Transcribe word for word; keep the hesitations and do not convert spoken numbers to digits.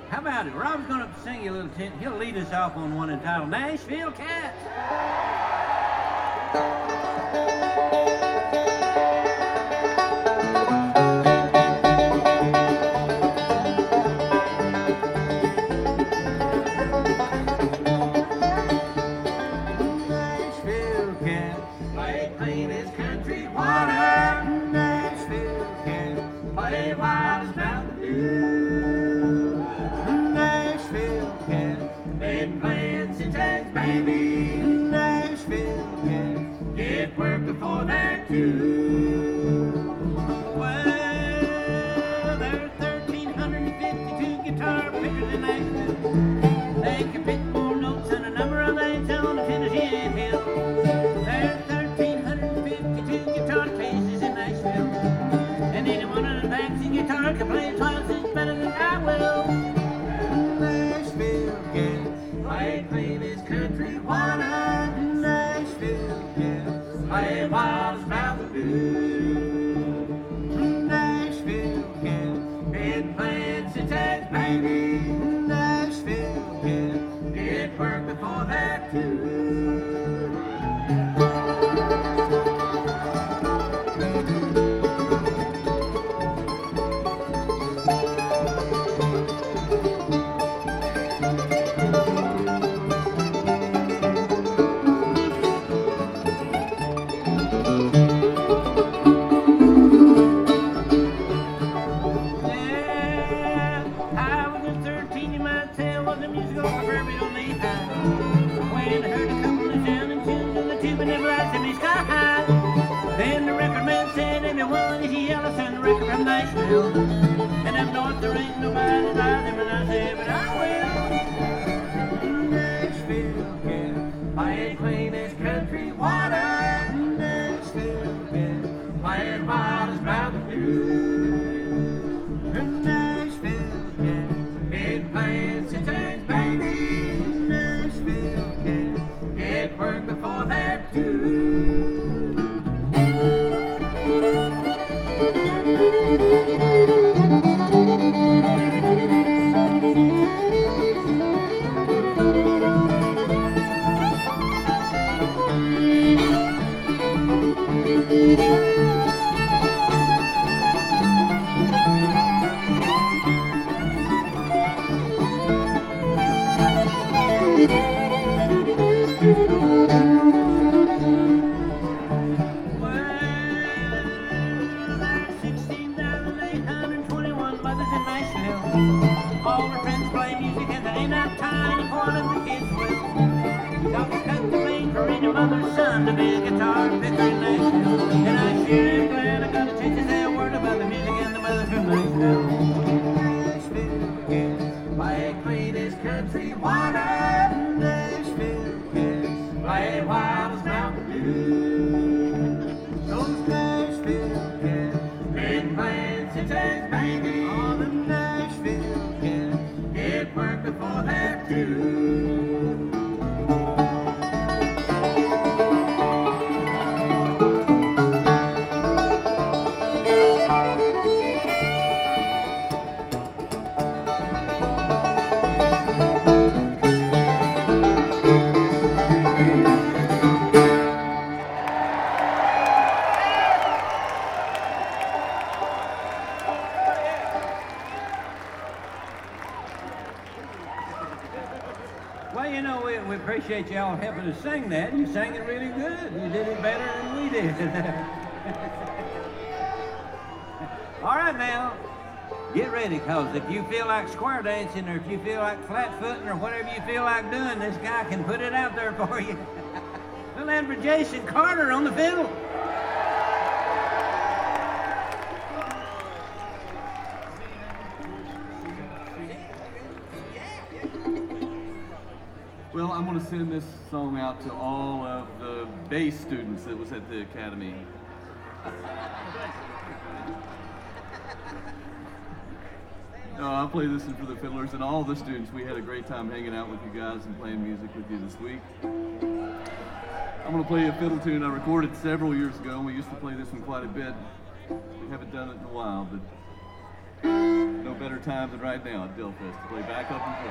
How about it? Rob's going to sing you a little tune. He'll lead us off on one entitled Nashville Cats. Nashville cats play clean as country water. Nashville cats play wild as Mountain Dew. Nashville cats been playing since as baby. Nashville cats get work before they're two. Well, there's one thousand three hundred fifty-two guitar pickers in Nashville. They can pick more notes than a number of lanes on the Tennessee Hill. There's one thousand three hundred fifty-two guitar cases in Nashville, and any one of them fancy guitar can play twice as better than I will. Nashville cats play clean as country water. Nashville cats play wild as Mountain Dew. Nashville cats been playing since as baby. Nashville cats did work before that too. Nashville, and up north there ain't nobody like them, and I say, but I will. Nashville cats play clean as country water. Nashville cats play wild as Mountain Dew. Nashville cats been playing since as baby. Nashville cats get work before they're two. All her friends play music and there ain't not time for one of the kids will. Doctor cut the lane for any mother's son to be a guitar picker in Nashville. And I sure am glad I got a chance to say a word about the music and the mother from Nashville. Nashville cats play clean as country water. Nashville cats play wild as Mountain Dew. Those Nashville cats been playing since as baby. All the Nashville cats get work before they're two. Well, you know, we, we appreciate y'all helping us sing that. You sang it really good. You did it better than we did. All right, now, get ready, because if you feel like square dancing or if you feel like flat-footing or whatever you feel like doing, this guy can put it out there for you. We'll have for Jason Carter on the fiddle. Well, I'm going to send this song out to all of the bass students that was at the Academy. No, I'll play this one for the fiddlers and all the students. We had a great time hanging out with you guys and playing music with you this week. I'm going to play a fiddle tune I recorded several years ago, and we used to play this one quite a bit. We haven't done it in a while, but no better time than right now at Delfest to play backup and play.